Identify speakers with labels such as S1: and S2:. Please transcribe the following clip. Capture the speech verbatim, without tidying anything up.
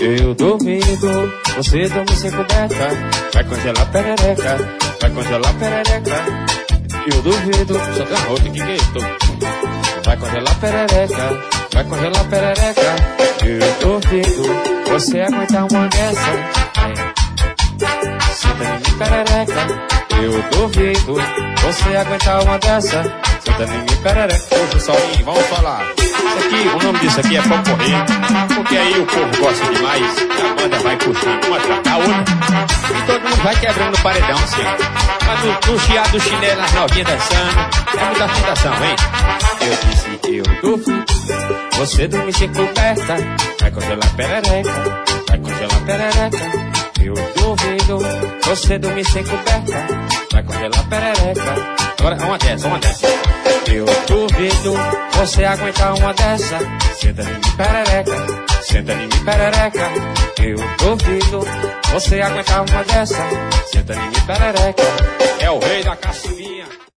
S1: Eu duvido, você dorme sem coberta. Vai congelar perereca, vai congelar perereca. Eu duvido, só tem roto, que que é isso? Vai congelar perereca, vai congelar perereca. Eu duvido, você aguentar uma dessa. Senta em mim perereca. Eu duvido, você aguentar uma dessa. Senta em mim perereca. Poxa, Saulinho, vamos falar. Isso aqui, o nome disso aqui é concorrer, porque aí o povo gosta demais. A banda vai puxando uma atrás da outra e todo mundo vai quebrando o paredão, sim. Mas no, no chiado do chinelo, as novinhas dançando, é muita tentação, hein? Eu disse, eu duvido, você dormir sem coberta. Vai congelar perereca, vai congelar perereca. Eu duvido, você dormir sem coberta. Vai congelar perereca. Agora, uma dessa, uma dessa. Eu duvido, você aguentar uma dessa. Senta em mim perereca, senta em mim perereca. Eu duvido, você aguentar uma dessa. Senta em mim perereca.